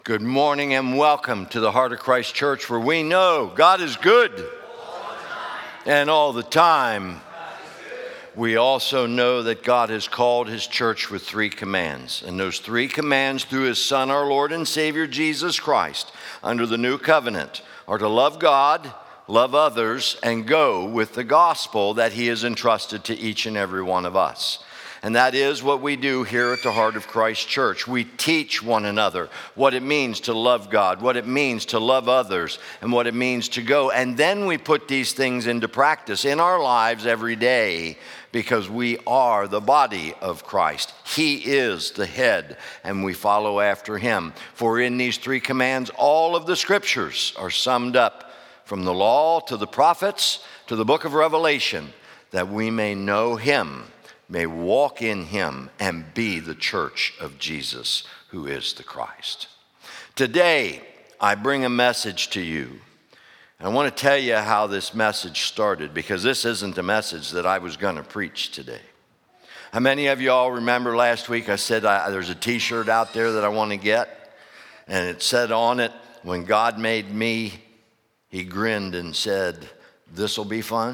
Good morning and welcome to the Heart of Christ Church, where we know God is good and all the time. We also know that God has called his church with 3 commands, and those 3 commands through his Son, our Lord and Savior, Jesus Christ, under the new covenant, are to love God, love others, and go with the gospel that he has entrusted to each and every one of us. And that is what we do here at the Heart of Christ Church. We teach one another what it means to love God, what it means to love others, and what it means to go. And then we put these things into practice in our lives every day, because we are the body of Christ. He is the head, and we follow after him. For in these 3 commands, all of the scriptures are summed up, from the law to the prophets to the book of Revelation, that we may know him, may walk in him, and be the church of Jesus, who is the Christ. Today, I bring a message to you. I want to tell you how this message started, because this isn't the message that I was going to preach today. How many of you all remember last week I said there's a t-shirt out there that I want to get? And it said on it, "When God made me, he grinned and said, 'This'll be fun.'"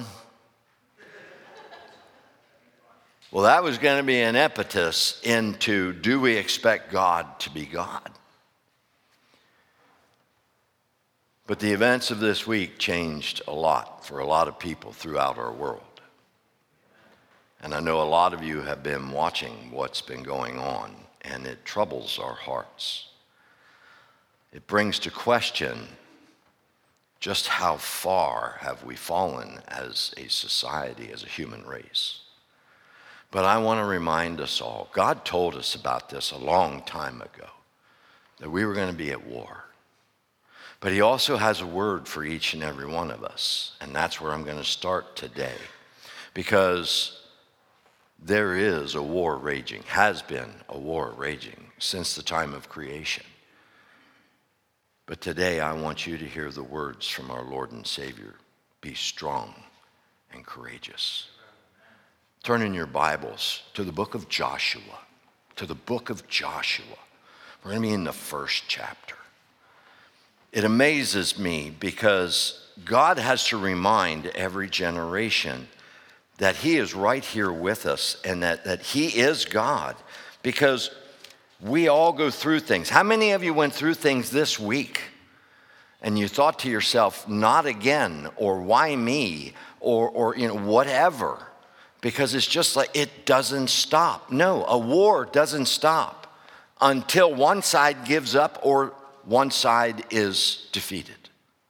Well, that was going to be an impetus into, do we expect God to be God? But the events of this week changed a lot for a lot of people throughout our world. And I know a lot of you have been watching what's been going on, and it troubles our hearts. It brings to question just how far have we fallen as a society, as a human race. But I want to remind us all, God told us about this a long time ago, that we were going to be at war. But he also has a word for each and every one of us, and that's where I'm going to start today. Because there is a war raging, has been a war raging since the time of creation. But today I want you to hear the words from our Lord and Savior, "Be strong and courageous." Turn in your Bibles to the book of Joshua, to the book of Joshua. We're going to be in the 1st chapter. It amazes me because God has to remind every generation that he is right here with us, and that he is God, because we all go through things. How many of you went through things this week and you thought to yourself, not again, or why me, or whatever? Because it's just like it doesn't stop. No, a war doesn't stop until one side gives up or one side is defeated.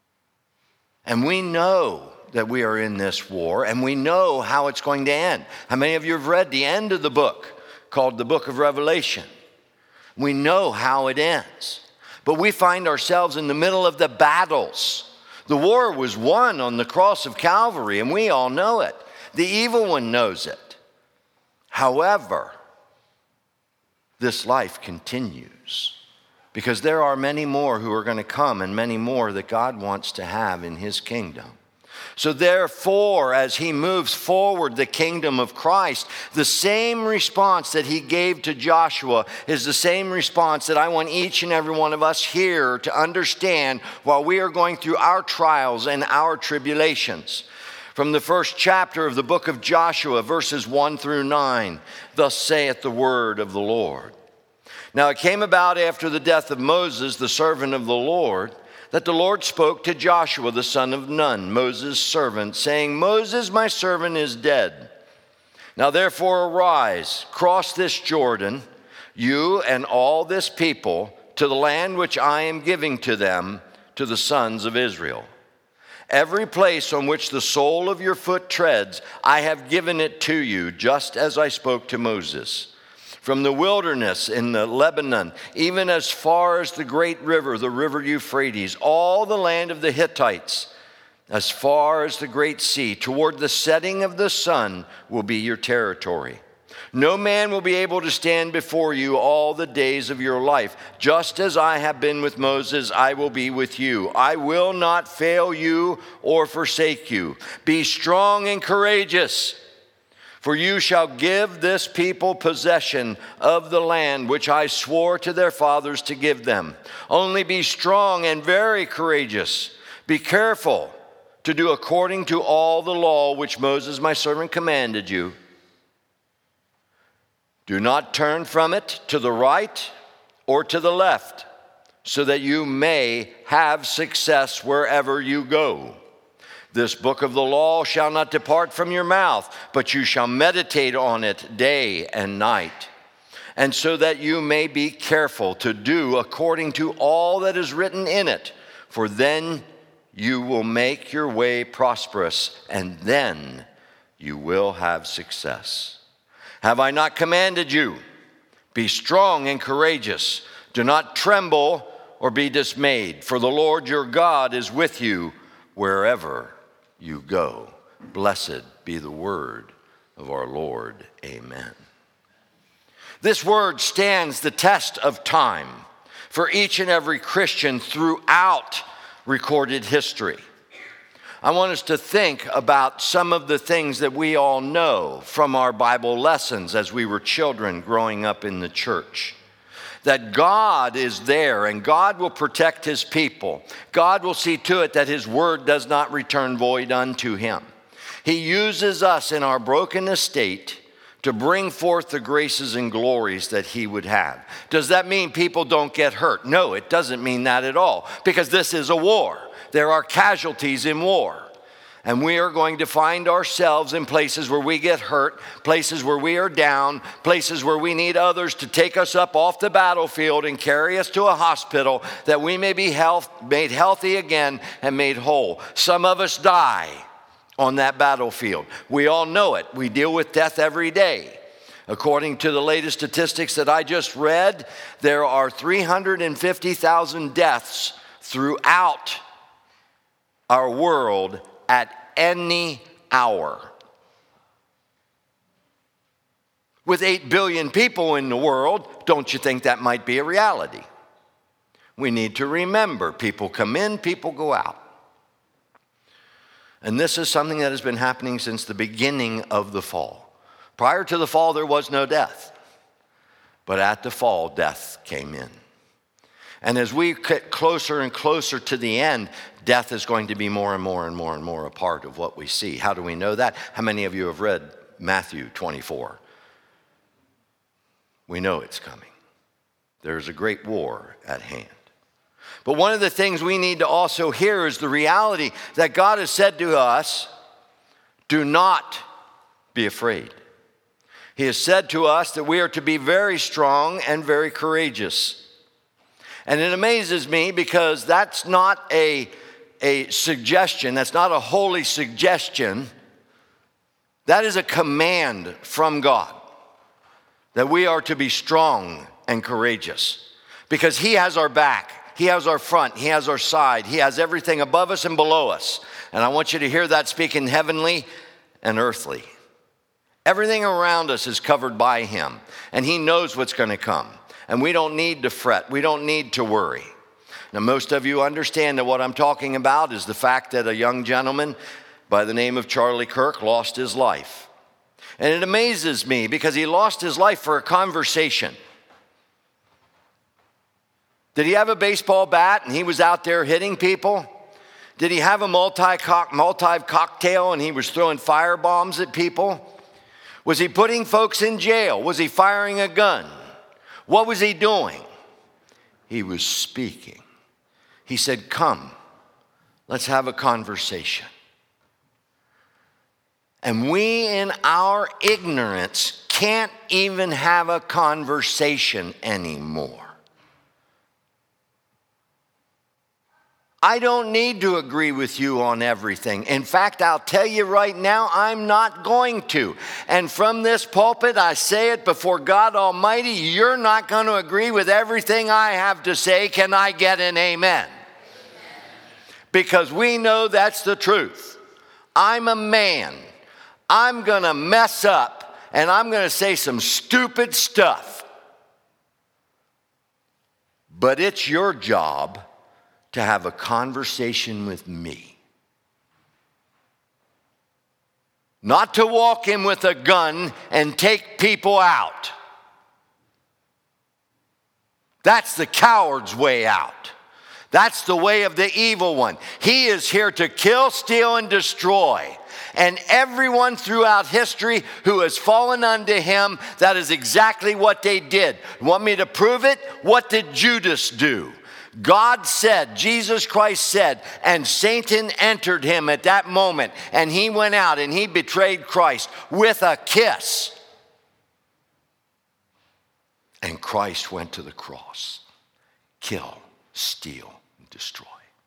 And we know that we are in this war, and we know how it's going to end. How many of you have read the end of the book, called the book of Revelation? We know how it ends. But we find ourselves in the middle of the battles. The war was won on the cross of Calvary, and we all know it. The evil one knows it. However, this life continues, because there are many more who are going to come, and many more that God wants to have in his kingdom. So therefore, as he moves forward the kingdom of Christ, the same response that he gave to Joshua is the same response that I want each and every one of us here to understand while we are going through our trials and our tribulations. From the 1st chapter of the book of Joshua, verses 1 through 9, "Thus saith the word of the Lord. Now it came about after the death of Moses, the servant of the Lord, that the Lord spoke to Joshua, the son of Nun, Moses' servant, saying, Moses, my servant, is dead. Now therefore arise, cross this Jordan, you and all this people, to the land which I am giving to them, to the sons of Israel. Every place on which the sole of your foot treads, I have given it to you, just as I spoke to Moses. From the wilderness in the Lebanon, even as far as the great river, the river Euphrates, all the land of the Hittites, as far as the great sea, toward the setting of the sun will be your territory. No man will be able to stand before you all the days of your life. Just as I have been with Moses, I will be with you. I will not fail you or forsake you. Be strong and courageous. For you shall give this people possession of the land which I swore to their fathers to give them. Only be strong and very courageous. Be careful to do according to all the law which Moses my servant commanded you. Do not turn from it to the right or to the left, so that you may have success wherever you go. This book of the law shall not depart from your mouth, but you shall meditate on it day and night, and so that you may be careful to do according to all that is written in it, for then you will make your way prosperous, and then you will have success. Have I not commanded you? Be strong and courageous. Do not tremble or be dismayed, for the Lord your God is with you wherever you go. Blessed be the word of our Lord. Amen. This word stands the test of time for each and every Christian throughout recorded history. I want us to think about some of the things that we all know from our Bible lessons as we were children growing up in the church. That God is there and God will protect his people. God will see to it that his word does not return void unto him. He uses us in our broken estate to bring forth the graces and glories that he would have. Does that mean people don't get hurt? No, it doesn't mean that at all, because this is a war. There are casualties in war. And we are going to find ourselves in places where we get hurt, places where we are down, places where we need others to take us up off the battlefield and carry us to a hospital that we may be made healthy again and made whole. Some of us die on that battlefield. We all know it. We deal with death every day. According to the latest statistics that I just read, there are 350,000 deaths throughout our world at any hour. With 8 billion people in the world, don't you think that might be a reality? We need to remember, people come in, people go out. And this is something that has been happening since the beginning of the fall. Prior to the fall, there was no death. But at the fall, death came in. And as we get closer and closer to the end, death is going to be more and more and more and more a part of what we see. How do we know that? How many of you have read Matthew 24? We know it's coming. There's a great war at hand. But one of the things we need to also hear is the reality that God has said to us, do not be afraid. He has said to us that we are to be very strong and very courageous. And it amazes me because that's not a suggestion. That's not a holy suggestion. That is a command from God that we are to be strong and courageous because he has our back. He has our front. He has our side. He has everything above us and below us. And I want you to hear that speaking heavenly and earthly. Everything around us is covered by him, and he knows what's going to come. And we don't need to fret. We don't need to worry. Now, most of you understand that what I'm talking about is the fact that a young gentleman by the name of Charlie Kirk lost his life. And it amazes me because he lost his life for a conversation. Did he have a baseball bat and he was out there hitting people? Did he have a Molotov-cocktail and he was throwing firebombs at people? Was he putting folks in jail? Was he firing a gun? What was he doing? He was speaking. He said, come, let's have a conversation. And we in our ignorance can't even have a conversation anymore. I don't need to agree with you on everything. In fact, I'll tell you right now, I'm not going to. And from this pulpit, I say it before God Almighty, you're not going to agree with everything I have to say. Can I get an amen? Amen. Because we know that's the truth. I'm a man. I'm going to mess up and I'm going to say some stupid stuff. But it's your job to have a conversation with me. not to walk in with a gun and take people out. That's the coward's way out. That's the way of the evil one. He is here to kill, steal, and destroy. And everyone throughout history who has fallen unto him, that is exactly what they did. Want me to prove it? What did Judas do? God said, Jesus Christ said, and Satan entered him at that moment, and he went out and he betrayed Christ with a kiss. And Christ went to the cross. Kill, steal, and destroy.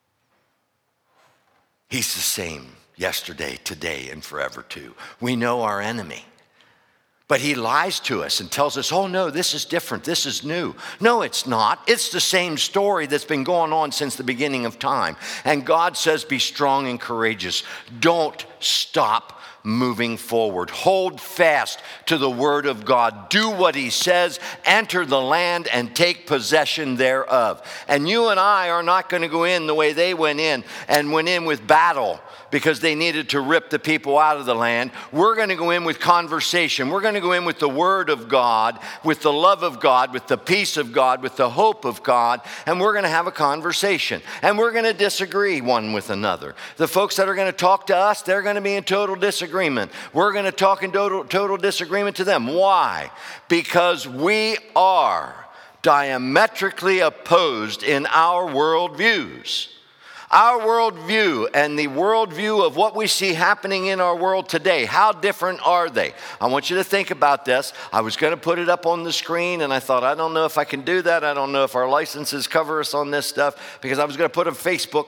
He's the same yesterday, today, and forever too. We know our enemy. But he lies to us and tells us, oh no, this is different, this is new. No, it's not. It's the same story that's been going on since the beginning of time. And God says, be strong and courageous. Don't stop moving forward. Hold fast to the word of God. Do what he says. Enter the land and take possession thereof. And you and I are not going to go in the way they went in and went in with battle because they needed to rip the people out of the land. We're going to go in with conversation. We're going to go in with the word of God, with the love of God, with the peace of God, with the hope of God, and we're going to have a conversation. And we're going to disagree one with another. The folks that are going to talk to us, they're going to be in total disagreement. We're going to talk in total disagreement to them. Why? Because we are diametrically opposed in our worldviews. Our worldview and the worldview of what we see happening in our world today, how different are they? I want you to think about this. I was going to put it up on the screen, and I thought, I don't know if I can do that. I don't know if our licenses cover us on this stuff, because I was going to put a Facebook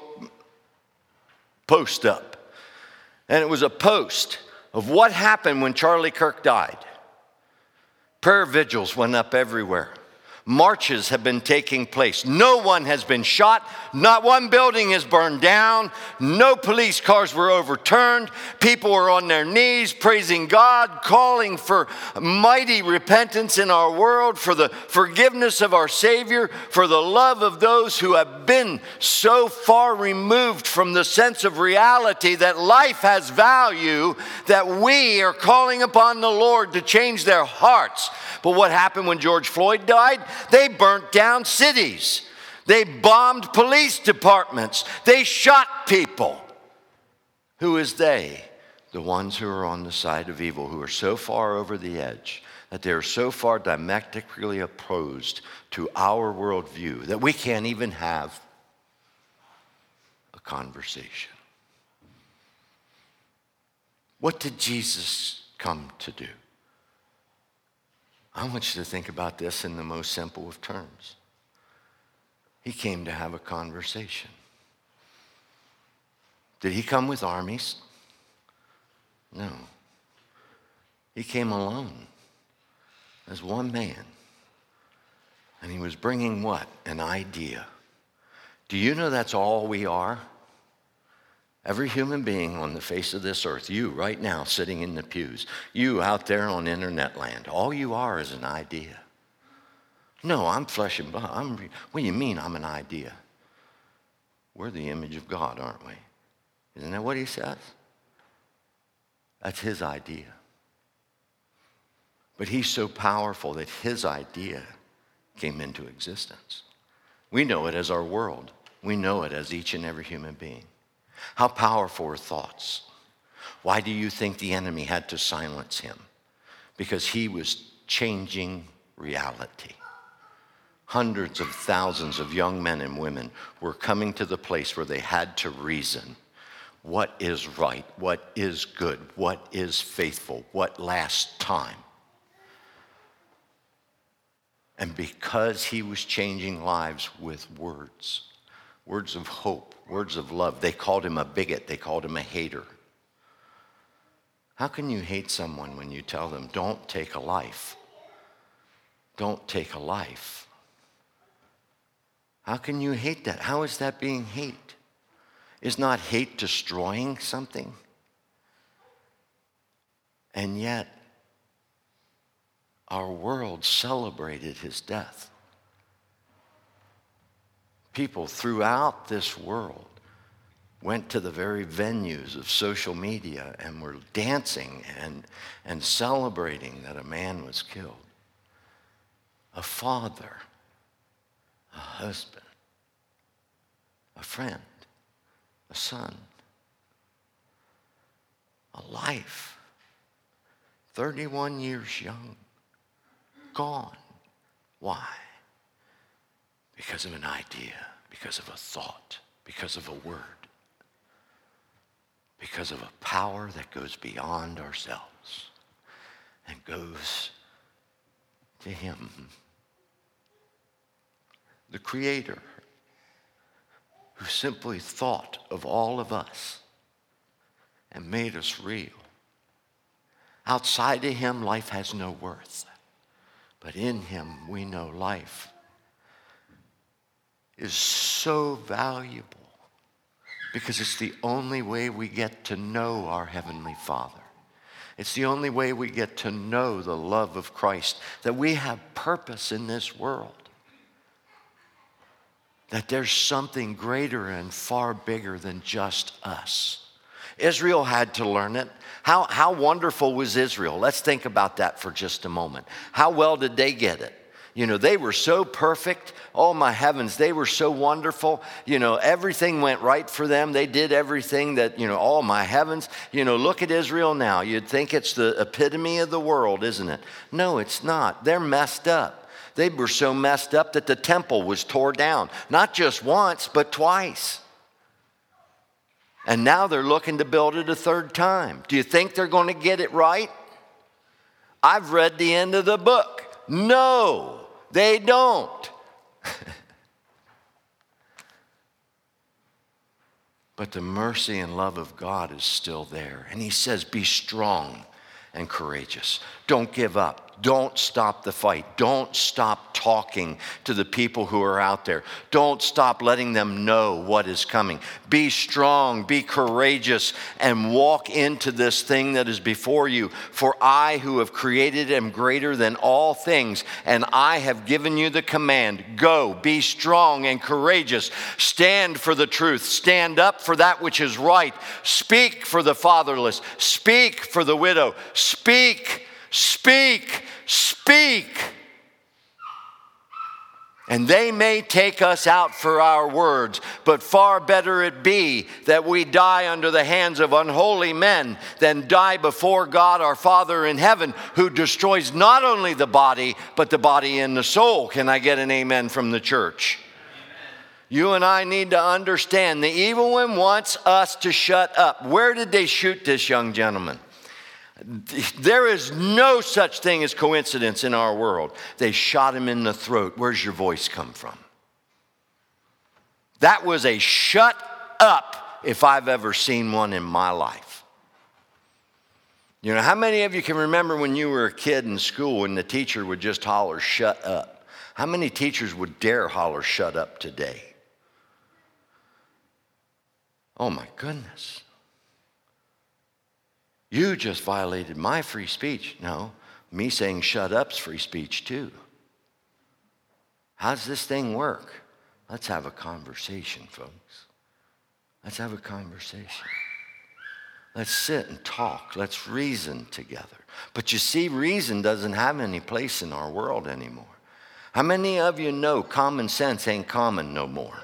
post up. And it was a post of what happened when Charlie Kirk died. Prayer vigils went up everywhere. Marches have been taking place. No one has been shot. Not one building is burned down. No police cars were overturned. People were on their knees praising God, calling for mighty repentance in our world, for the forgiveness of our Savior, for the love of those who have been so far removed from the sense of reality that life has value, that we are calling upon the Lord to change their hearts. But what happened when George Floyd died? They burnt down cities. They bombed police departments. They shot people. Who is they? The ones who are on the side of evil, who are so far over the edge, that they're so far diametrically opposed to our worldview that we can't even have a conversation. What did Jesus come to do? I want you to think about this in the most simple of terms. He came to have a conversation. Did he come with armies? No. He came alone as one man. And he was bringing what? An idea. Do you know that's all we are? Every human being on the face of this earth, you right now sitting in the pews, you out there on internet land, all you are is an idea. No, I'm flesh and blood. What do you mean I'm an idea? We're the image of God, aren't we? Isn't that what he says? That's his idea. But he's so powerful that his idea came into existence. We know it as our world. We know it as each and every human being. How powerful are thoughts? Why do you think the enemy had to silence him? Because he was changing reality. Hundreds of thousands of young men and women were coming to the place where they had to reason. What is right? What is good? What is faithful? What lasts time? And because he was changing lives with words of hope, words of love, they called him a bigot, they called him a hater. How can you hate someone when you tell them, don't take a life? Don't take a life. How can you hate that? How is that being hate? Is not hate destroying something? And yet, our world celebrated his death. People throughout this world went to the very venues of social media and were dancing and celebrating that a man was killed. A father, a husband, a friend, a son, a life, 31 years young, gone. Why? Because of an idea, because of a thought, because of a word, because of a power that goes beyond ourselves and goes to him, the Creator, who simply thought of all of us and made us real. Outside of him, life has no worth. But in him, we know life is so valuable because it's the only way we get to know our Heavenly Father. It's the only way we get to know the love of Christ, that we have purpose in this world, that there's something greater and far bigger than just us. Israel had to learn it. How wonderful was Israel? Let's think about that for just a moment. How well did they get it? You know, they were so perfect. Oh, my heavens, they were so wonderful. You know, everything went right for them. They did everything that, oh, my heavens. Look at Israel now. You'd think it's the epitome of the world, isn't it? No, it's not. They're messed up. They were so messed up that the temple was tore down. Not just once, but twice. And now they're looking to build it a third time. Do you think they're going to get it right? I've read the end of the book. No, they don't. But the mercy and love of God is still there. And he says, be strong and courageous. Don't give up. Don't stop the fight. Don't stop talking to the people who are out there. Don't stop letting them know what is coming. Be strong, be courageous, and walk into this thing that is before you. For I who have created am greater than all things, and I have given you the command. Go, be strong and courageous. Stand for the truth. Stand up for that which is right. Speak for the fatherless. Speak for the widow. Speak, speak, speak. And they may take us out for our words, but far better it be that we die under the hands of unholy men than die before God our Father in heaven, who destroys not only the body, but the body and the soul. Can I get an amen from the church? Amen. You and I need to understand the evil one wants us to shut up. Where did they shoot this young gentleman? There is no such thing as coincidence in our world. They shot him in the throat. Where's your voice come from? That was a shut up if I've ever seen one in my life. You know, how many of you can remember when you were a kid in school and the teacher would just holler, shut up? How many teachers would dare holler, shut up today? Oh my goodness. You just violated my free speech. No, me saying shut up's free speech too. How does this thing work? Let's have a conversation, folks. Let's have a conversation. Let's sit and talk. Let's reason together. But you see, reason doesn't have any place in our world anymore. How many of you know common sense ain't common no more?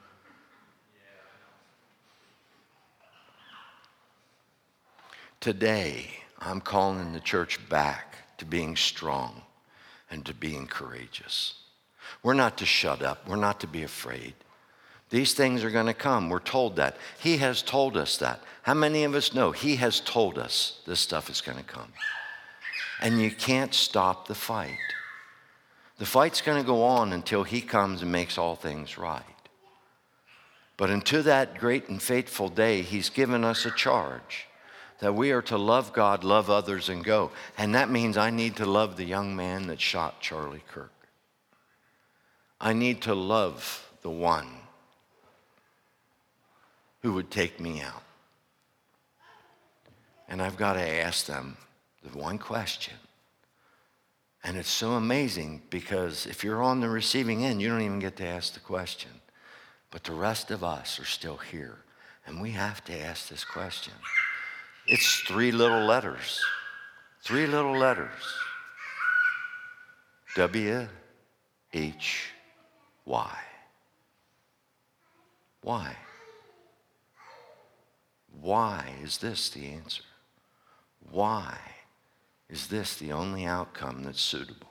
Today, I'm calling the church back to being strong and to being courageous. We're not to shut up. We're not to be afraid. These things are going to come. We're told that. He has told us that. How many of us know he has told us this stuff is going to come? And you can't stop the fight. The fight's going to go on until he comes and makes all things right. But until that great and fateful day, he's given us a charge that we are to love God, love others, and go. And that means I need to love the young man that shot Charlie Kirk. I need to love the one who would take me out. And I've got to ask them the one question. And it's so amazing because if you're on the receiving end, you don't even get to ask the question. But the rest of us are still here. And we have to ask this question. It's 3 little letters. 3 little letters. W-H-Y. Why? Why is this the answer? Why is this the only outcome that's suitable?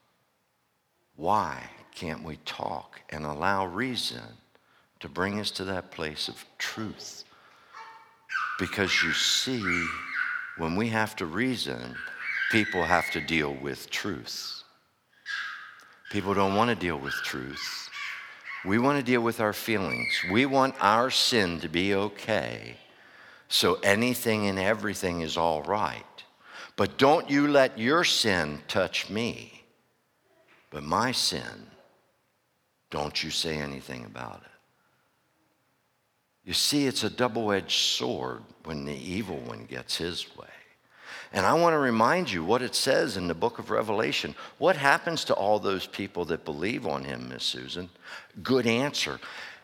Why can't we talk and allow reason to bring us to that place of truth? Because you see, when we have to reason, people have to deal with truth. People don't want to deal with truth. We want to deal with our feelings. We want our sin to be okay, so anything and everything is all right. But don't you let your sin touch me. But my sin, don't you say anything about it. You see, it's a double-edged sword when the evil one gets his way. And I want to remind you what it says in the book of Revelation. What happens to all those people that believe on him, Miss Susan? Good answer.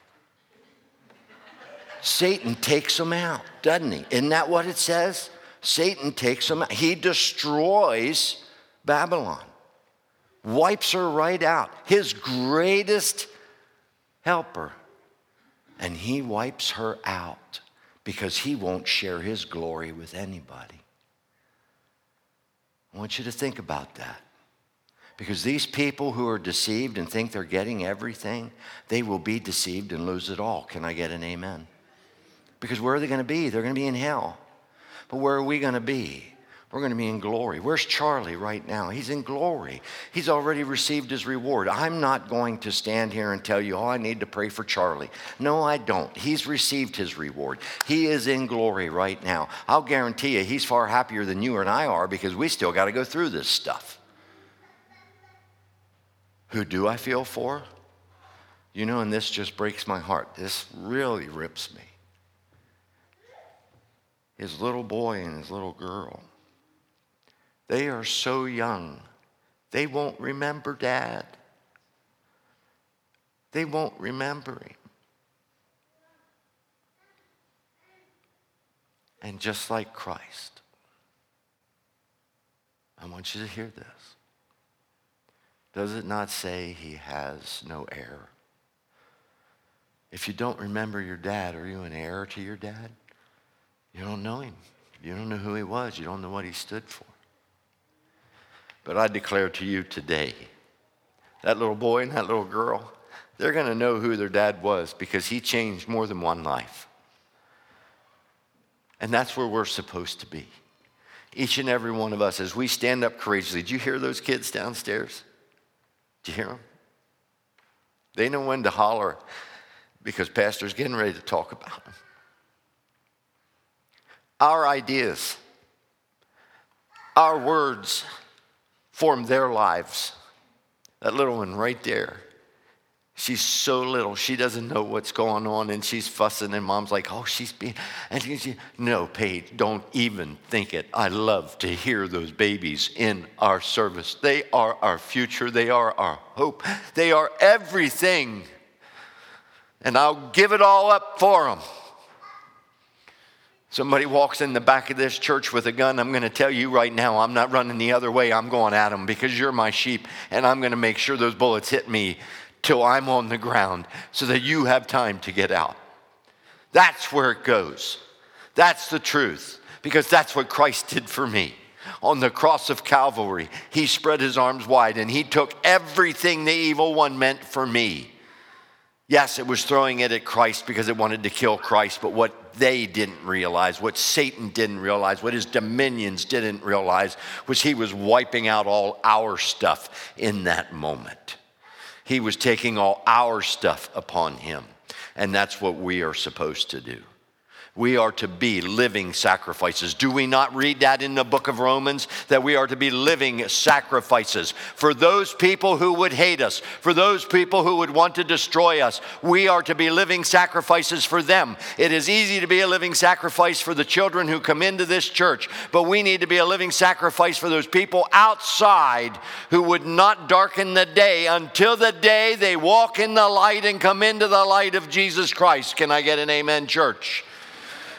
Satan takes them out, doesn't he? Isn't that what it says? Satan takes them out. He destroys Babylon, wipes her right out, his greatest helper. And he wipes her out because he won't share his glory with anybody. I want you to think about that. Because these people who are deceived and think they're getting everything, they will be deceived and lose it all. Can I get an amen? Because where are they going to be? They're going to be in hell. But where are we going to be? We're going to be in glory. Where's Charlie right now? He's in glory. He's already received his reward. I'm not going to stand here and tell you, oh, I need to pray for Charlie. No, I don't. He's received his reward. He is in glory right now. I'll guarantee you he's far happier than you and I are because we still got to go through this stuff. Who do I feel for? You know, and this just breaks my heart. This really rips me. His little boy and his little girl. They are so young, they won't remember Dad. They won't remember him. And just like Christ, I want you to hear this. Does it not say he has no heir? If you don't remember your dad, are you an heir to your dad? You don't know him. You don't know who he was. You don't know what he stood for. But I declare to you today, that little boy and that little girl, they're going to know who their dad was because he changed more than one life. And that's where we're supposed to be. Each and every one of us, as we stand up courageously. Did you hear those kids downstairs? Did you hear them? They know when to holler because Pastor's getting ready to talk about them. Our ideas, our words form their lives. That little one right there, she's so little, she doesn't know what's going on, and she's fussing, and Mom's like, oh, she's being, and she, no, Paige, don't even think it. I love to hear those babies in our service. They are our future. They are our hope. They are everything, and I'll give it all up for them. Somebody walks in the back of this church with a gun, I'm going to tell you right now, I'm not running the other way. I'm going at them because you're my sheep, and I'm going to make sure those bullets hit me till I'm on the ground so that you have time to get out. That's where it goes. That's the truth, because that's what Christ did for me. On the cross of Calvary, he spread his arms wide, and he took everything the evil one meant for me. Yes, it was throwing it at Christ because it wanted to kill Christ, but what they didn't realize, what Satan didn't realize, what his dominions didn't realize, was he was wiping out all our stuff in that moment. He was taking all our stuff upon him, and that's what we are supposed to do. We are to be living sacrifices. Do we not read that in the book of Romans? That we are to be living sacrifices. For those people who would hate us, for those people who would want to destroy us, we are to be living sacrifices for them. It is easy to be a living sacrifice for the children who come into this church, but we need to be a living sacrifice for those people outside who would not darken the day until the day they walk in the light and come into the light of Jesus Christ. Can I get an amen, church?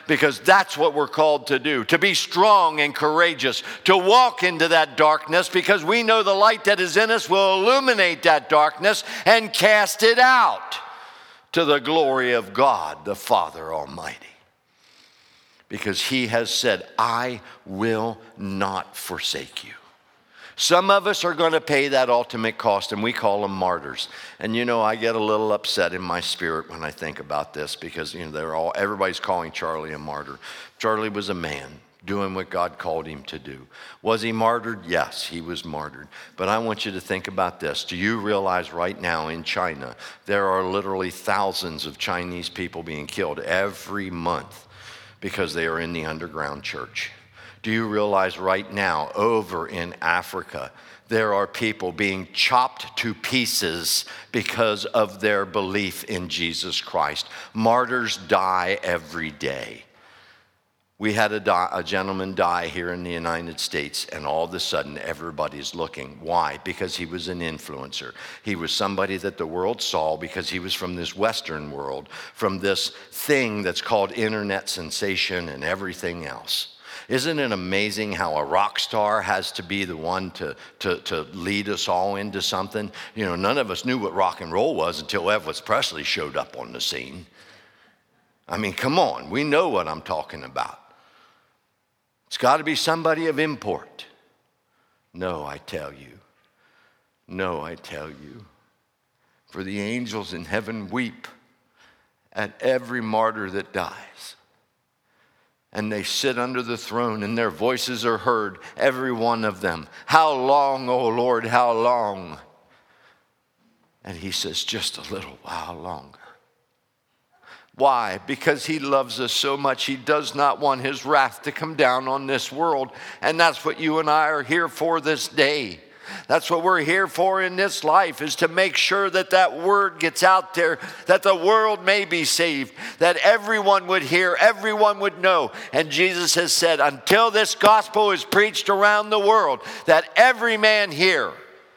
Because that's what we're called to do, to be strong and courageous, to walk into that darkness, because we know the light that is in us will illuminate that darkness and cast it out to the glory of God, the Father Almighty. Because he has said, I will not forsake you. Some of us are going to pay that ultimate cost, and we call them martyrs. And I get a little upset in my spirit when I think about this, because everybody's calling Charlie a martyr. Charlie was a man doing what God called him to do. Was he martyred? Yes, he was martyred. But I want you to think about this. Do you realize right now in China, there are literally thousands of Chinese people being killed every month because they are in the underground church? Do you realize right now, over in Africa, there are people being chopped to pieces because of their belief in Jesus Christ? Martyrs die every day. We had a gentleman die here in the United States, and all of a sudden everybody's looking. Why? Because he was an influencer. He was somebody that the world saw because he was from this Western world, from this thing that's called internet sensation and everything else. Isn't it amazing how a rock star has to be the one to lead us all into something? None of us knew what rock and roll was until Elvis Presley showed up on the scene. I mean, come on, we know what I'm talking about. It's got to be somebody of import. No, I tell you. No, I tell you. For the angels in heaven weep at every martyr that dies. And they sit under the throne, and their voices are heard, every one of them. How long, O Lord, how long? And he says, just a little while longer. Why? Because he loves us so much. He does not want his wrath to come down on this world. And that's what you and I are here for this day. That's what we're here for in this life, is to make sure that that word gets out there, that the world may be saved, that everyone would hear, everyone would know. And Jesus has said, until this gospel is preached around the world, that every man hear.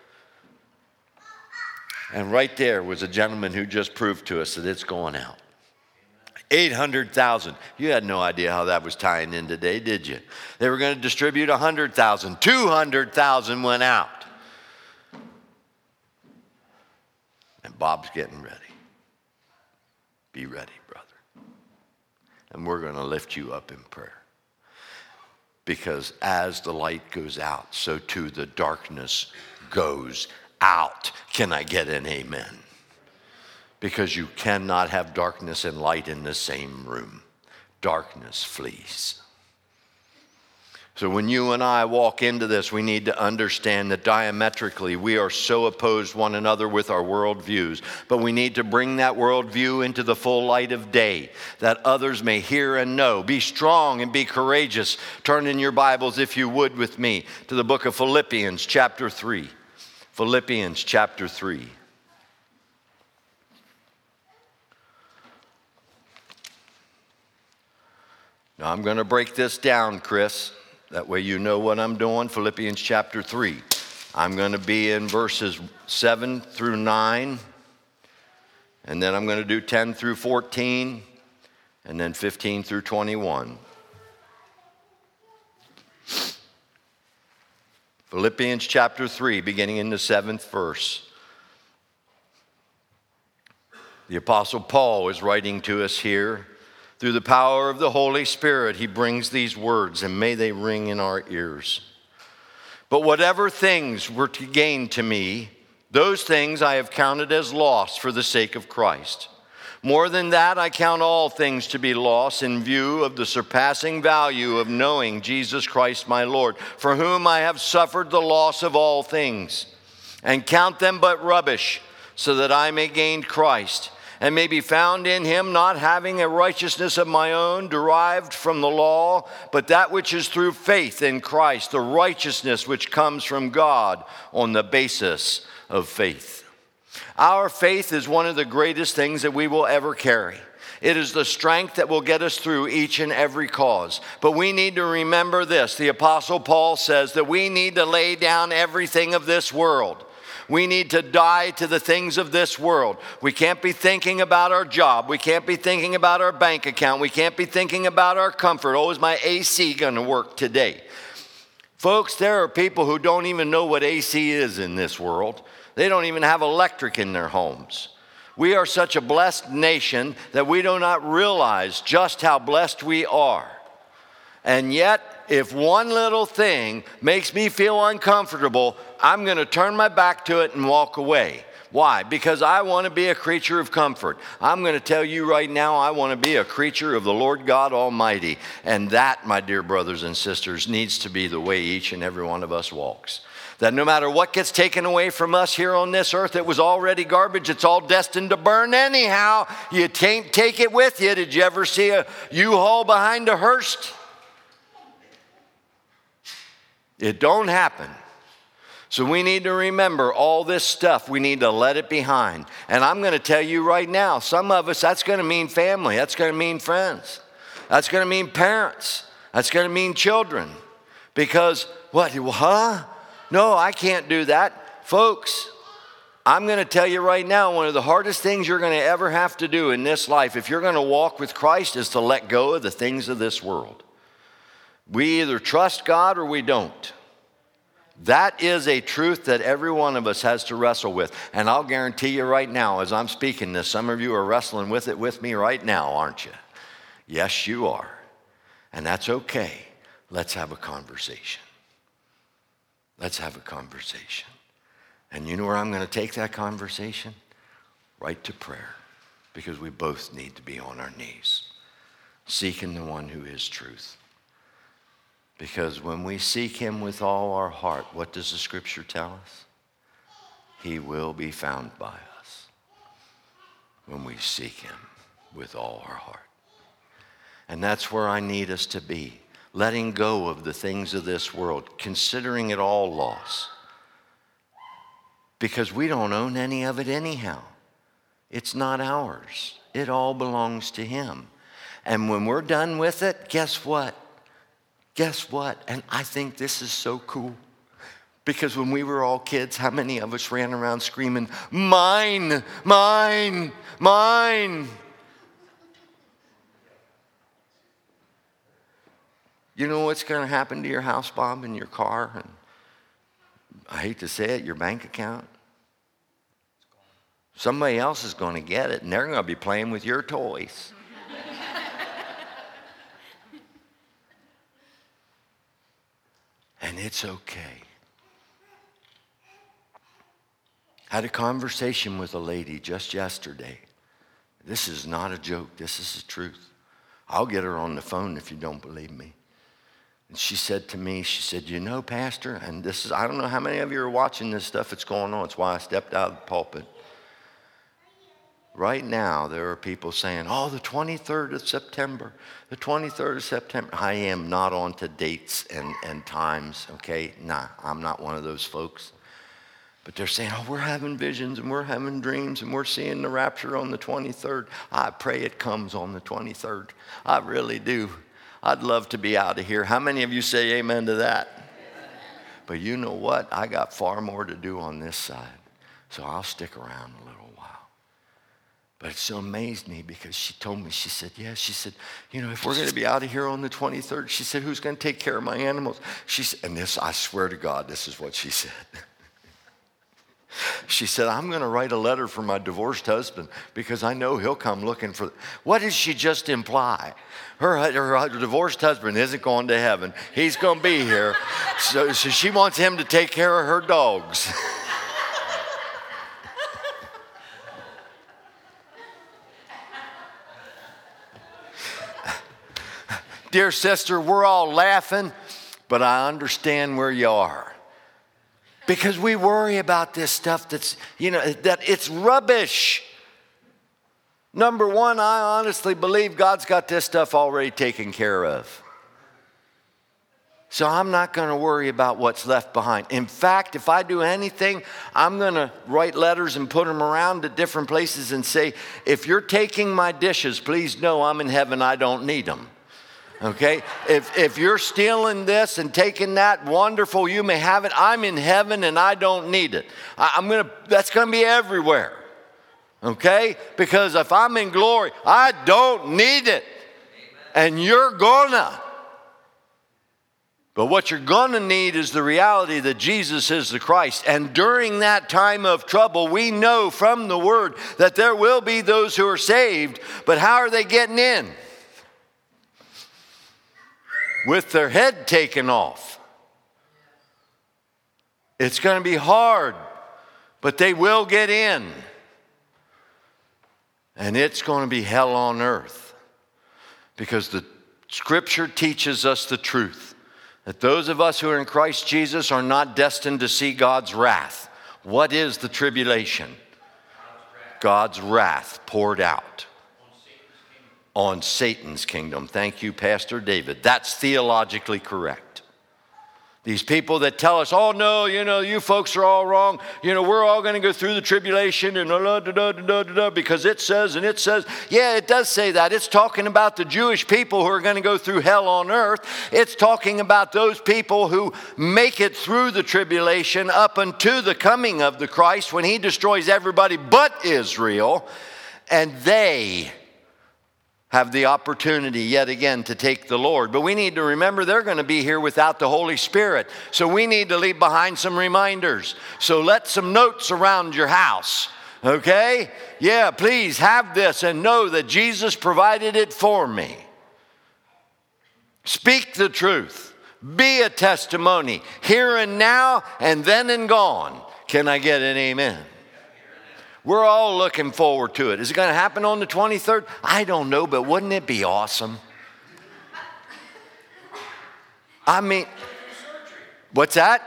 And right there was a gentleman who just proved to us that it's going out. 800,000. You had no idea how that was tying in today, did you? They were going to distribute 100,000. 200,000 went out. And Bob's getting ready. Be ready, brother. And we're going to lift you up in prayer. Because as the light goes out, so too the darkness goes out. Can I get an amen? Because you cannot have darkness and light in the same room. Darkness flees. So when you and I walk into this, we need to understand that diametrically we are so opposed one another with our worldviews. But we need to bring that worldview into the full light of day, that others may hear and know. Be strong and be courageous. Turn in your Bibles, if you would, with me to the book of Philippians chapter 3. Philippians chapter 3. Now I'm going to break this down, Chris. That way you know what I'm doing. Philippians chapter 3. I'm going to be in verses 7 through 9. And then I'm going to do 10 through 14. And then 15 through 21. Philippians chapter 3, beginning in the 7th verse. The Apostle Paul is writing to us here. Through the power of the Holy Spirit, he brings these words, and may they ring in our ears. But whatever things were to gain to me, those things I have counted as loss for the sake of Christ. More than that, I count all things to be loss in view of the surpassing value of knowing Jesus Christ my Lord, for whom I have suffered the loss of all things, and count them but rubbish, so that I may gain Christ, and may be found in him, not having a righteousness of my own derived from the law, but that which is through faith in Christ, the righteousness which comes from God on the basis of faith. Our faith is one of the greatest things that we will ever carry. It is the strength that will get us through each and every cause. But we need to remember this. The Apostle Paul says that we need to lay down everything of this world. We need to die to the things of this world. We can't be thinking about our job. We can't be thinking about our bank account. We can't be thinking about our comfort. Oh, is my AC going to work today? Folks, there are people who don't even know what AC is in this world. They don't even have electric in their homes. We are such a blessed nation that we do not realize just how blessed we are. And yet, if one little thing makes me feel uncomfortable, I'm going to turn my back to it and walk away. Why? Because I want to be a creature of comfort. I'm going to tell you right now, I want to be a creature of the Lord God Almighty. And that, my dear brothers and sisters, needs to be the way each and every one of us walks. That no matter what gets taken away from us here on this earth, it was already garbage. It's all destined to burn anyhow. You can't take it with you. Did you ever see a U-Haul behind a hearse? It don't happen. So we need to remember all this stuff. We need to let it behind. And I'm going to tell you right now, some of us, that's going to mean family. That's going to mean friends. That's going to mean parents. That's going to mean children. Because, what, huh? No, I can't do that. Folks, I'm going to tell you right now, one of the hardest things you're going to ever have to do in this life, if you're going to walk with Christ, is to let go of the things of this world. We either trust God or we don't. That is a truth that every one of us has to wrestle with. And I'll guarantee you right now, as I'm speaking this, some of you are wrestling with it with me right now, aren't you? Yes, you are. And that's okay. Let's have a conversation. Let's have a conversation. And you know where I'm going to take that conversation? Right to prayer. Because we both need to be on our knees, seeking the one who is truth. Because when we seek him with all our heart, what does the scripture tell us? He will be found by us when we seek him with all our heart. And that's where I need us to be, letting go of the things of this world, considering it all loss. Because we don't own any of it anyhow. It's not ours. It all belongs to him. And when we're done with it, guess what? Guess what? And I think this is so cool. Because when we were all kids, how many of us ran around screaming, mine, mine, mine? You know what's going to happen to your house, Bob, and your car? And I hate to say it, your bank account. Somebody else is going to get it, and they're going to be playing with your toys. And it's okay. Had a conversation with a lady just yesterday. This is not a joke. This is the truth. I'll get her on the phone if you don't believe me. And she said to me, she said, you know, Pastor, and this is, I don't know how many of you are watching this stuff that's going on. It's why I stepped out of the pulpit. Right now, there are people saying, oh, the 23rd of September, the 23rd of September. I am not on to dates and times, okay? Nah, I'm not one of those folks. But they're saying, oh, we're having visions and we're having dreams and we're seeing the rapture on the 23rd. I pray it comes on the 23rd. I really do. I'd love to be out of here. How many of you say amen to that? Amen. But you know what? I got far more to do on this side. So I'll stick around a little. But it so amazed me because she told me, she said, yeah, she said, you know, if we're going to be out of here on the 23rd, she said, who's going to take care of my animals? She said, and this, I swear to God, this is what she said. She said, I'm going to write a letter for my divorced husband because I know he'll come looking for. What did she just imply? Her divorced husband isn't going to heaven. He's going to be here. So she wants him to take care of her dogs. Dear sister, we're all laughing, but I understand where you are. Because we worry about this stuff that's, you know, that it's rubbish. Number one, I honestly believe God's got this stuff already taken care of. So I'm not going to worry about what's left behind. In fact, if I do anything, I'm going to write letters and put them around at different places and say, if you're taking my dishes, please know I'm in heaven, I don't need them. Okay? If you're stealing this and taking that, wonderful, you may have it. I'm in heaven and I don't need it. That's going to be everywhere. Okay? Because if I'm in glory, I don't need it. And you're gonna. But what you're gonna need is the reality that Jesus is the Christ. And during that time of trouble, we know from the Word that there will be those who are saved. But how are they getting in? With their head taken off. It's going to be hard, but they will get in. And it's going to be hell on earth. Because the Scripture teaches us the truth. That those of us who are in Christ Jesus are not destined to see God's wrath. What is the tribulation? God's wrath poured out. On Satan's kingdom. Thank you, Pastor David. That's theologically correct. These people that tell us, oh no, you folks are all wrong. We're all going to go through the tribulation and because it says and it says. Yeah, it does say that. It's talking about the Jewish people who are going to go through hell on earth. It's talking about those people who make it through the tribulation up unto the coming of the Christ when he destroys everybody but Israel. And they have the opportunity yet again to take the Lord. But we need to remember they're going to be here without the Holy Spirit. So we need to leave behind some reminders. So let some notes around your house. Okay? Yeah, please have this and know that Jesus provided it for me. Speak the truth. Be a testimony. Here and now and then and gone. Can I get an amen? We're all looking forward to it. Is it going to happen on the 23rd? I don't know, but wouldn't it be awesome? I mean, what's that?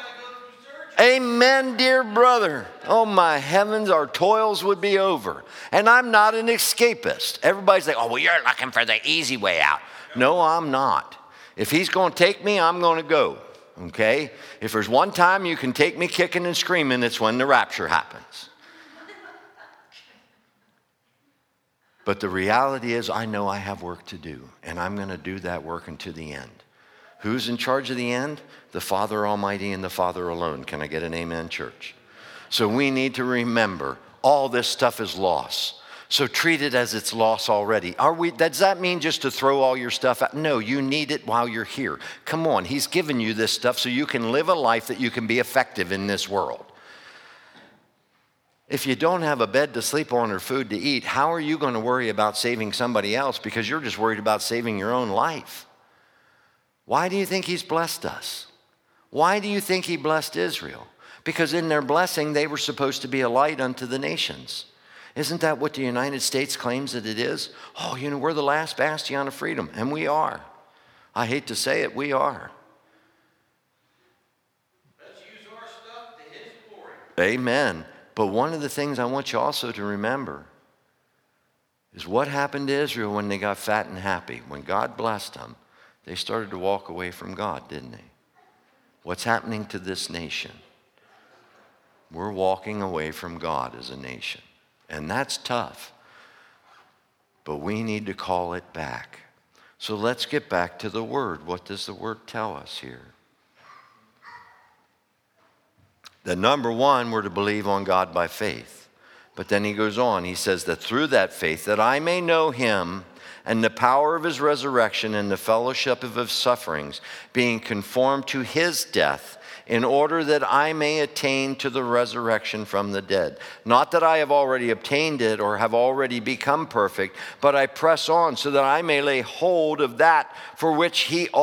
Amen, dear brother. Oh, my heavens, our toils would be over. And I'm not an escapist. Everybody's like, oh, well, you're looking for the easy way out. No, I'm not. If he's going to take me, I'm going to go. Okay? If there's one time you can take me kicking and screaming, it's when the rapture happens. But the reality is I know I have work to do, and I'm going to do that work unto the end. Who's in charge of the end? The Father Almighty and the Father alone. Can I get an amen, church? So we need to remember all this stuff is loss. So treat it as it's loss already. Does that mean just to throw all your stuff out? No, you need it while you're here. Come on, he's given you this stuff so you can live a life that you can be effective in this world. If you don't have a bed to sleep on or food to eat, how are you going to worry about saving somebody else because you're just worried about saving your own life? Why do you think he's blessed us? Why do you think he blessed Israel? Because in their blessing, they were supposed to be a light unto the nations. Isn't that what the United States claims that it is? Oh, we're the last bastion of freedom, and we are. I hate to say it, we are. Let's use our stuff to his glory. Amen. But one of the things I want you also to remember is what happened to Israel when they got fat and happy. When God blessed them, they started to walk away from God, didn't they? What's happening to this nation? We're walking away from God as a nation. And that's tough. But we need to call it back. So let's get back to the Word. What does the Word tell us here? That number one, we're to believe on God by faith. But then he goes on, he says that through that faith, that I may know him and the power of his resurrection and the fellowship of his sufferings, being conformed to his death, in order that I may attain to the resurrection from the dead. Not that I have already obtained it or have already become perfect, but I press on so that I may lay hold of that for which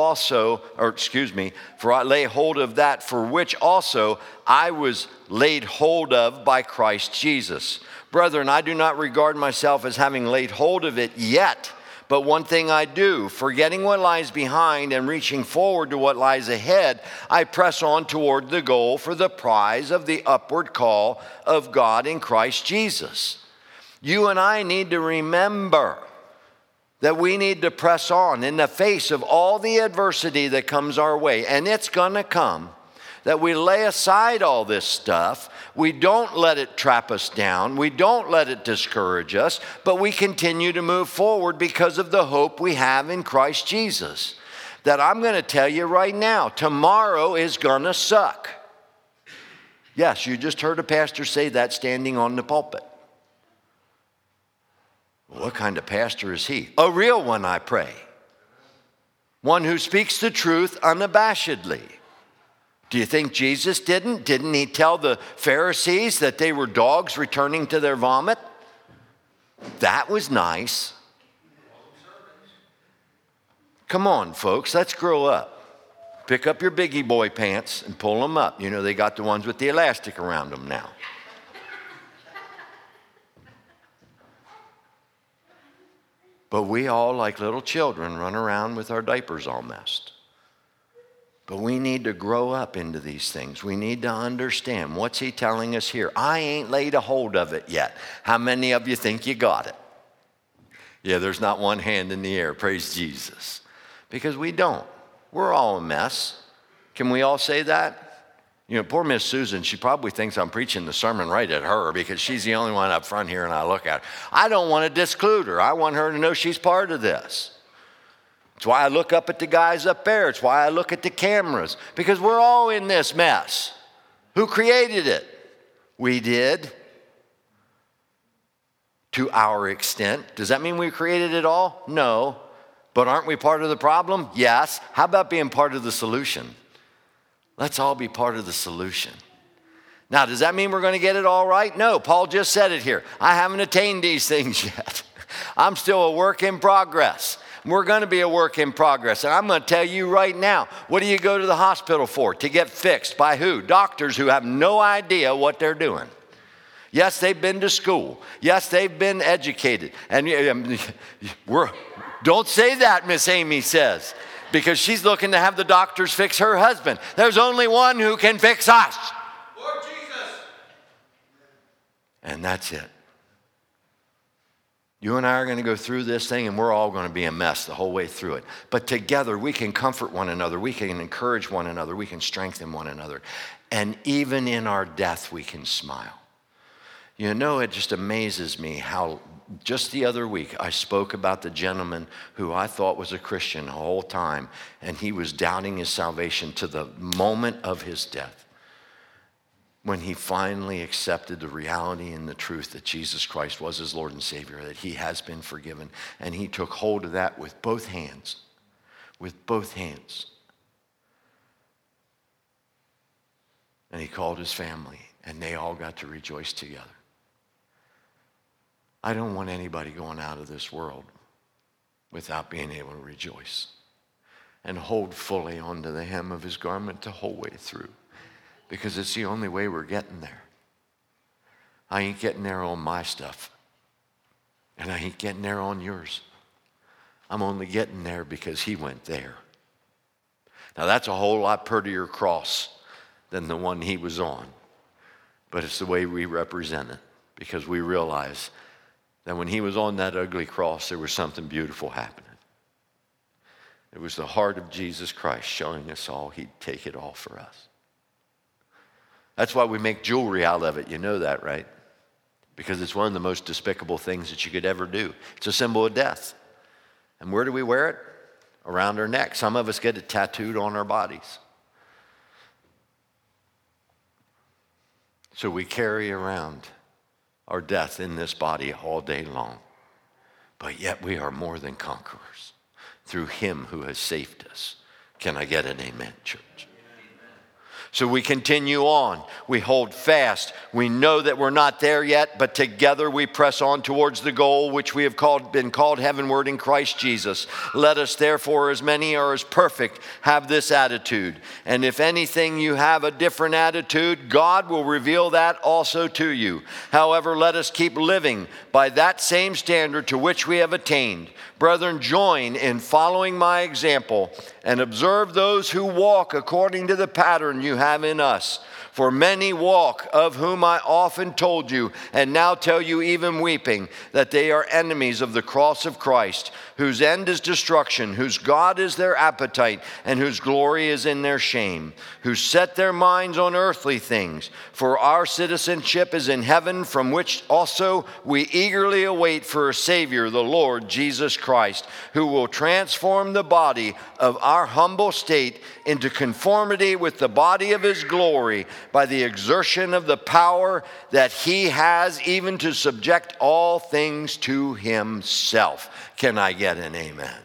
I lay hold of that for which also I was laid hold of by Christ Jesus. Brethren, I do not regard myself as having laid hold of it yet. But one thing I do, forgetting what lies behind and reaching forward to what lies ahead, I press on toward the goal for the prize of the upward call of God in Christ Jesus. You and I need to remember that we need to press on in the face of all the adversity that comes our way, and it's going to come. that we lay aside all this stuff. We don't let it trap us down. We don't let it discourage us, but we continue to move forward because of the hope we have in Christ Jesus. That I'm going to tell you right now, tomorrow is going to suck. Yes, you just heard a pastor say that standing on the pulpit. What kind of pastor is he? A real one, I pray. One who speaks the truth unabashedly. Do you think Jesus didn't? Didn't he tell the Pharisees that they were dogs returning to their vomit? That was nice. Come on, folks, let's grow up. Pick up your biggie boy pants and pull them up. You know, they got the ones with the elastic around them now. But we all, like little children, run around with our diapers all messed. But we need to grow up into these things. We need to understand, what's he telling us here? I ain't laid a hold of it yet. How many of you think you got it? Yeah, there's not one hand in the air. Praise Jesus. Because we don't. We're all a mess. Can we all say that? You know, poor Miss Susan, she probably thinks I'm preaching the sermon right at her because she's the only one up front here and I look at her. I don't want to disclude her. I want her to know she's part of this. It's why I look up at the guys up there. It's why I look at the cameras. Because we're all in this mess. Who created it? We did. To our extent. Does that mean we created it all? No. But aren't we part of the problem? Yes. How about being part of the solution? Let's all be part of the solution. Now, does that mean we're going to get it all right? No. Paul just said it here. I haven't attained these things yet. I'm still a work in progress. We're going to be a work in progress. And I'm going to tell you right now, what do you go to the hospital for? To get fixed by who? Doctors who have no idea what they're doing. Yes, they've been to school. Yes, they've been educated. And don't say that, Miss Amy says, because she's looking to have the doctors fix her husband. There's only one who can fix us. Lord Jesus. And that's it. You and I are going to go through this thing and we're all going to be a mess the whole way through it. But together we can comfort one another. We can encourage one another. We can strengthen one another. And even in our death, we can smile. You know, it just amazes me how just the other week I spoke about the gentleman who I thought was a Christian the whole time, and he was doubting his salvation to the moment of his death. When he finally accepted the reality and the truth that Jesus Christ was his Lord and Savior, that he has been forgiven, and he took hold of that with both hands. With both hands. And he called his family, and they all got to rejoice together. I don't want anybody going out of this world without being able to rejoice and hold fully onto the hem of his garment the whole way through, because it's the only way we're getting there. I ain't getting there on my stuff, and I ain't getting there on yours. I'm only getting there because he went there. Now that's a whole lot prettier cross than the one he was on, but it's the way we represent it, because we realize that when he was on that ugly cross, there was something beautiful happening. It was the heart of Jesus Christ showing us all he'd take it all for us. That's why we make jewelry out of it. You know that, right? Because it's one of the most despicable things that you could ever do. It's a symbol of death. And where do we wear it? Around our neck. Some of us get it tattooed on our bodies. So we carry around our death in this body all day long. But yet we are more than conquerors through him who has saved us. Can I get an amen, church? So we continue on. We hold fast. We know that we're not there yet, but together we press on towards the goal which we have been called heavenward in Christ Jesus. Let us therefore, as many are as perfect, have this attitude. And if anything you have a different attitude, God will reveal that also to you. However, let us keep living by that same standard to which we have attained. Brethren, join in following my example and observe those who walk according to the pattern you have in us. For many walk, of whom I often told you, and now tell you even weeping, that they are enemies of the cross of Christ, whose end is destruction, whose God is their appetite, and whose glory is in their shame, who set their minds on earthly things. For our citizenship is in heaven, from which also we eagerly await for a Savior, the Lord Jesus Christ, who will transform the body of our humble state into conformity with the body of his glory, by the exertion of the power that he has, even to subject all things to himself. Can I get an amen?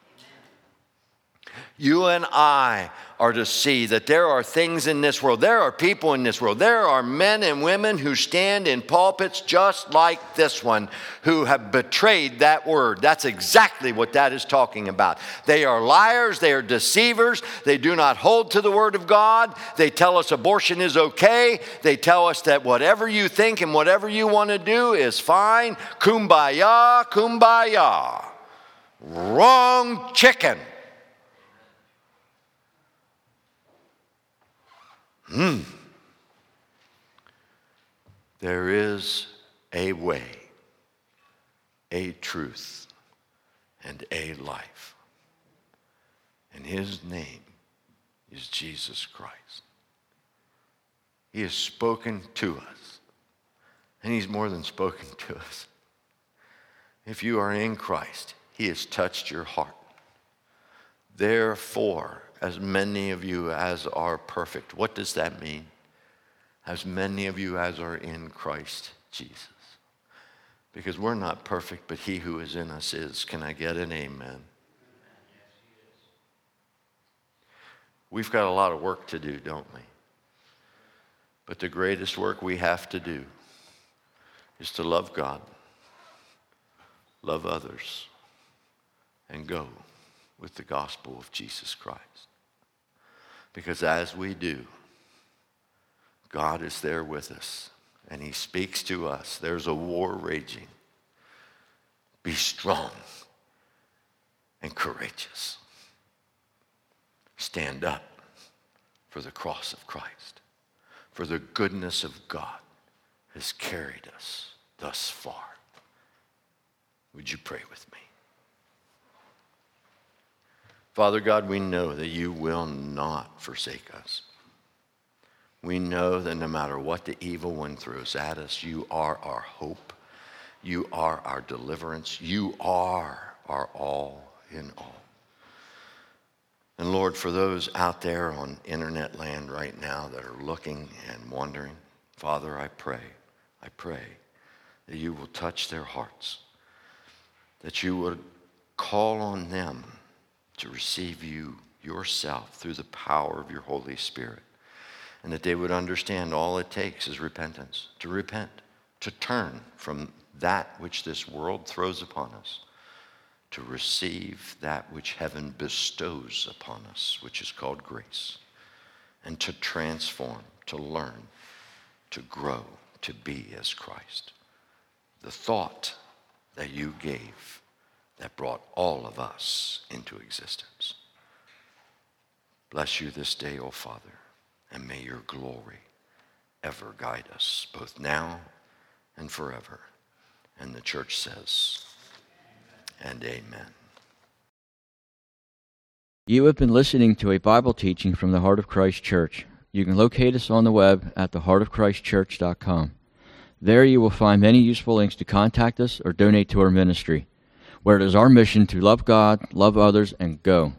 You and I are to see that there are things in this world, there are people in this world, there are men and women who stand in pulpits just like this one who have betrayed that word. That's exactly what that is talking about. They are liars, they are deceivers, they do not hold to the word of God. They tell us abortion is okay. They tell us that whatever you think and whatever you want to do is fine. Kumbaya, kumbaya. Wrong chicken. There is a way, a truth, and a life. And his name is Jesus Christ. He has spoken to us. And he's more than spoken to us. If you are in Christ, he has touched your heart. Therefore, as many of you as are perfect. What does that mean? As many of you as are in Christ Jesus. Because we're not perfect, but he who is in us is. Can I get an amen? We've got a lot of work to do, don't we? But the greatest work we have to do is to love God, love others, and go with the gospel of Jesus Christ. Because as we do, God is there with us, and he speaks to us. There's a war raging. Be strong and courageous. Stand up for the cross of Christ, for the goodness of God has carried us thus far. Would you pray with me? Father God, we know that you will not forsake us. We know that no matter what the evil one throws at us, you are our hope. You are our deliverance. You are our all in all. And Lord, for those out there on internet land right now that are looking and wondering, Father, I pray that you will touch their hearts, that you would call on them to receive you yourself through the power of your Holy Spirit, and that they would understand all it takes is repentance, to repent, to turn from that which this world throws upon us, to receive that which heaven bestows upon us, which is called grace, and to transform, to learn, to grow, to be as Christ. The thought that you gave that brought all of us into existence. Bless you this day, O Father, and may your glory ever guide us, both now and forever. And the church says, and amen. You have been listening to a Bible teaching from the Heart of Christ Church. You can locate us on the web at theheartofchristchurch.com. There you will find many useful links to contact us or donate to our ministry, where it is our mission to love God, love others, and go.